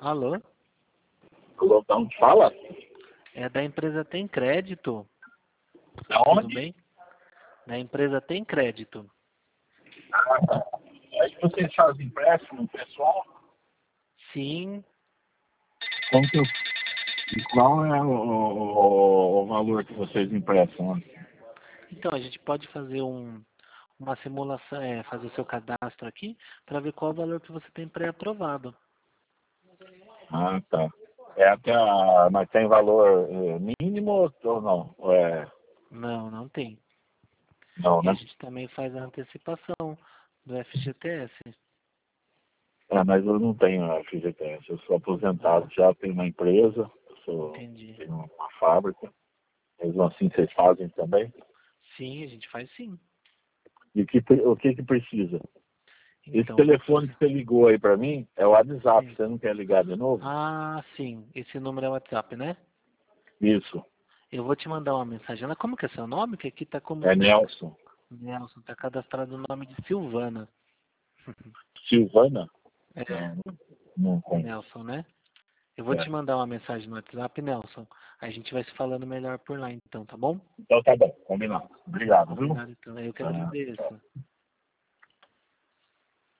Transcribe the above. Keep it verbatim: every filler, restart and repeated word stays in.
Alô? Alô, então, fala? É da empresa Tem Crédito. Da Tudo onde? bem? Da empresa Tem Crédito. Ah, tá. Aí vocês fazem empréstimo pessoal? Sim. Como que eu... E qual é o, o, o valor que vocês emprestam? Né? Então, a gente pode fazer um, uma simulação, é, fazer o seu cadastro aqui para ver qual o valor que você tem pré-aprovado. Ah, tá. É até a... Mas tem valor eh, mínimo ou não? Ou é... Não, não tem. Não, E a né? gente também faz a antecipação do F G T S. É, mas eu não tenho F G T S. Eu sou Ah, aposentado já, tenho uma empresa, eu sou, entendi. tenho uma fábrica. Mesmo assim, vocês fazem também? Sim, a gente faz sim. E que, pre- o que que precisa? Esse Então, telefone você... que você ligou aí pra mim é o WhatsApp. Sim. Você não quer ligar de novo? Ah, sim. Esse número é o WhatsApp, né? Isso. Eu vou te mandar uma mensagem. Ela, como que é seu nome? Que aqui tá como É se... Nelson. Nelson, tá cadastrado o nome de Silvana. Silvana? É, Não, não conheço. Nelson, né? Eu vou É. te mandar uma mensagem no WhatsApp, Nelson. A gente vai se falando melhor por lá então, tá bom? Então tá bom, combinado. Obrigado, viu? Combinado então. Eu que Tá, tchau. agradeço.